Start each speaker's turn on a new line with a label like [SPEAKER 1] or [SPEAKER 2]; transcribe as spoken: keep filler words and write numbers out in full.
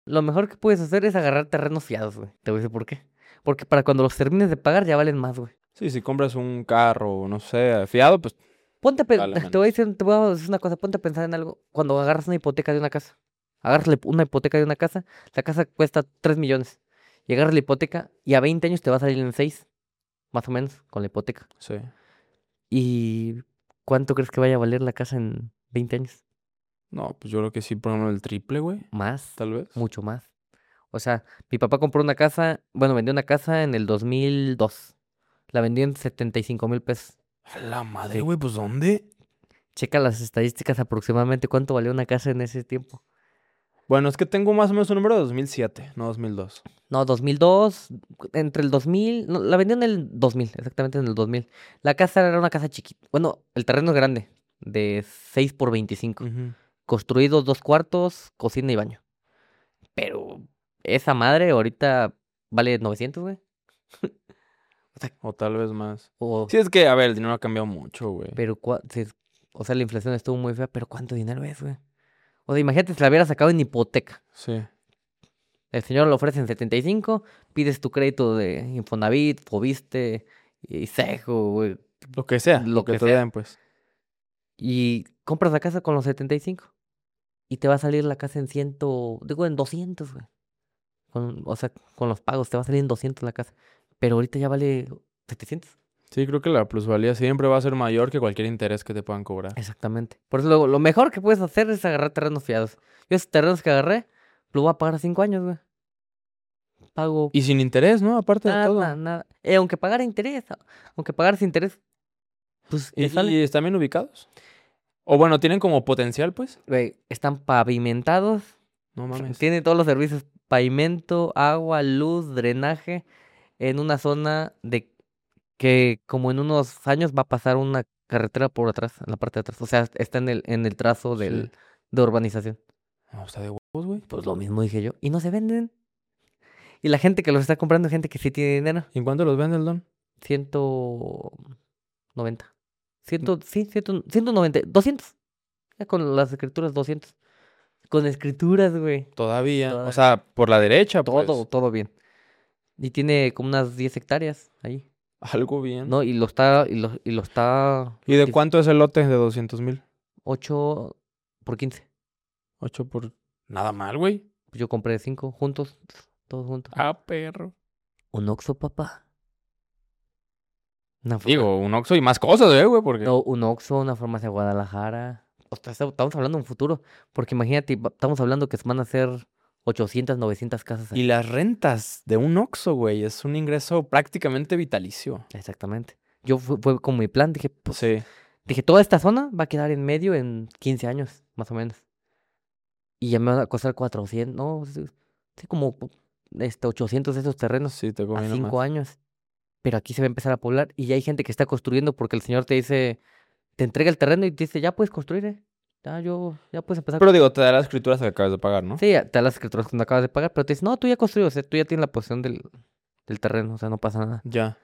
[SPEAKER 1] Lo mejor que puedes hacer es agarrar terrenos fiados, güey. Te voy a decir por qué. Porque para cuando los termines de pagar ya valen más, güey.
[SPEAKER 2] Sí, si compras un carro, no sé, fiado, pues
[SPEAKER 1] Ponte a pe-
[SPEAKER 2] vale
[SPEAKER 1] te voy a
[SPEAKER 2] menos.
[SPEAKER 1] decir, te voy a decir una cosa, ponte a pensar en algo. Cuando agarras una hipoteca de una casa, agarras la hip- una hipoteca de una casa, la casa cuesta tres millones. Y agarras la hipoteca y a veinte años te va a salir en seis, más o menos, con la hipoteca.
[SPEAKER 2] Sí.
[SPEAKER 1] ¿Y cuánto crees que vaya a valer la casa en veinte años?
[SPEAKER 2] No, pues yo creo que sí, por ejemplo, el triple, güey.
[SPEAKER 1] Más,
[SPEAKER 2] Tal vez.
[SPEAKER 1] mucho más. O sea, mi papá compró una casa, bueno, vendió una casa en el dos mil dos. La vendió en setenta y cinco mil pesos.
[SPEAKER 2] A la madre,
[SPEAKER 1] Sí.
[SPEAKER 2] güey, pues ¿dónde?
[SPEAKER 1] Checa las estadísticas aproximadamente cuánto valió una casa en ese tiempo.
[SPEAKER 2] Bueno, es que tengo más o menos un número de dos mil siete, no dos mil dos.
[SPEAKER 1] No, dos mil dos, entre el dos mil, no, la vendió en el dos mil, exactamente en el dos mil. La casa era una casa chiquita, bueno, el terreno es grande, de seis por veinticinco.
[SPEAKER 2] Ujú.
[SPEAKER 1] Construidos dos cuartos, cocina y baño. Pero esa madre ahorita vale novecientos, güey. O sea,
[SPEAKER 2] O tal vez más.
[SPEAKER 1] o,
[SPEAKER 2] Sí, es que, a ver, el dinero ha cambiado mucho, güey.
[SPEAKER 1] pero, cua- sí, o sea, la inflación estuvo muy fea, pero ¿cuánto dinero es, güey? O sea, imagínate si la hubiera sacado en hipoteca.
[SPEAKER 2] Sí.
[SPEAKER 1] El señor lo ofrece en setenta y cinco, pides tu crédito de Infonavit, Fobiste, y Sejo, güey,
[SPEAKER 2] Lo que sea, lo
[SPEAKER 1] lo
[SPEAKER 2] que
[SPEAKER 1] que
[SPEAKER 2] te
[SPEAKER 1] sea.
[SPEAKER 2] den, pues.
[SPEAKER 1] Y compras la casa con los setenta y cinco. Y te va a salir la casa en cien, digo, en doscientos, güey. Con- o sea, con los pagos te va a salir en doscientos la casa. Pero ahorita ya vale setecientos.
[SPEAKER 2] Sí, creo que la plusvalía siempre va a ser mayor que cualquier interés que te puedan cobrar.
[SPEAKER 1] Exactamente. Por eso lo, lo mejor que puedes hacer es agarrar terrenos fiados. Yo esos terrenos que agarré, lo voy a pagar a cinco años, güey. Pago
[SPEAKER 2] Y sin interés, ¿no? Aparte de
[SPEAKER 1] nada,
[SPEAKER 2] todo.
[SPEAKER 1] nada. Eh, aunque pagara interés, a- aunque pagaras interés, pues
[SPEAKER 2] ¿Y,
[SPEAKER 1] te sale.
[SPEAKER 2] y están bien ubicados? O bueno, tienen como potencial, pues.
[SPEAKER 1] Güey, están pavimentados.
[SPEAKER 2] No mames.
[SPEAKER 1] Tienen todos los servicios. Pavimento, agua, luz, drenaje. En una zona de que como en unos años va a pasar una carretera por atrás, en la parte de atrás. O sea, está en el, en el trazo
[SPEAKER 2] Sí.
[SPEAKER 1] del, de urbanización.
[SPEAKER 2] No, está de huevos, güey.
[SPEAKER 1] Pues lo mismo dije yo. Y no se venden. Y la gente que los está comprando es gente que sí tiene dinero.
[SPEAKER 2] ¿Y en cuánto los vende el don?
[SPEAKER 1] ciento noventa. Ciento, sí, ciento, ciento noventa. doscientos. Ya con las escrituras, doscientos. Con escrituras, güey.
[SPEAKER 2] Todavía. O
[SPEAKER 1] Todavía.
[SPEAKER 2] sea, por la derecha,
[SPEAKER 1] Todo,
[SPEAKER 2] pues.
[SPEAKER 1] todo bien. Y tiene como unas diez hectáreas ahí.
[SPEAKER 2] Algo bien.
[SPEAKER 1] ¿No? Y lo está, y lo, y lo está
[SPEAKER 2] ¿Y de cuánto es el lote de doscientos mil?
[SPEAKER 1] ocho por quince.
[SPEAKER 2] Ocho por... Nada mal, güey.
[SPEAKER 1] Yo compré cinco juntos, todos juntos.
[SPEAKER 2] Ah, perro.
[SPEAKER 1] Un Oxxo, papá. Una, fa-
[SPEAKER 2] Digo, un Oxxo y más cosas, ¿eh, güey? Porque...
[SPEAKER 1] no, un Oxxo, una farmacia de Guadalajara. O sea, esta- estamos hablando de un futuro. Porque imagínate, va- estamos hablando que se van a hacer ochocientas, novecientas casas
[SPEAKER 2] Y
[SPEAKER 1] ahí.
[SPEAKER 2] las rentas de un Oxxo, güey, es un ingreso prácticamente vitalicio.
[SPEAKER 1] Exactamente. Yo fu- fue, como mi plan, dije, pues,
[SPEAKER 2] Sí.
[SPEAKER 1] dije, toda esta zona va a quedar en medio en quince años, más o menos. Y ya me va a costar cuatrocientos, no, sí, sí, como este, ochocientos de esos terrenos
[SPEAKER 2] Sí, te
[SPEAKER 1] a
[SPEAKER 2] conviene
[SPEAKER 1] cinco
[SPEAKER 2] más.
[SPEAKER 1] años. Pero aquí se va a empezar a poblar y ya hay gente que está construyendo porque el señor te dice, te entrega el terreno y te dice, ya puedes construir, eh. Ya, yo, ya puedes empezar.
[SPEAKER 2] Pero digo, te da las escrituras que acabas de pagar, ¿no?
[SPEAKER 1] Sí, te da las escrituras que no acabas de pagar, pero te dice, no, tú ya construyes, o sea, tú ya tienes la posición del, del terreno, o sea, no pasa nada.
[SPEAKER 2] Ya.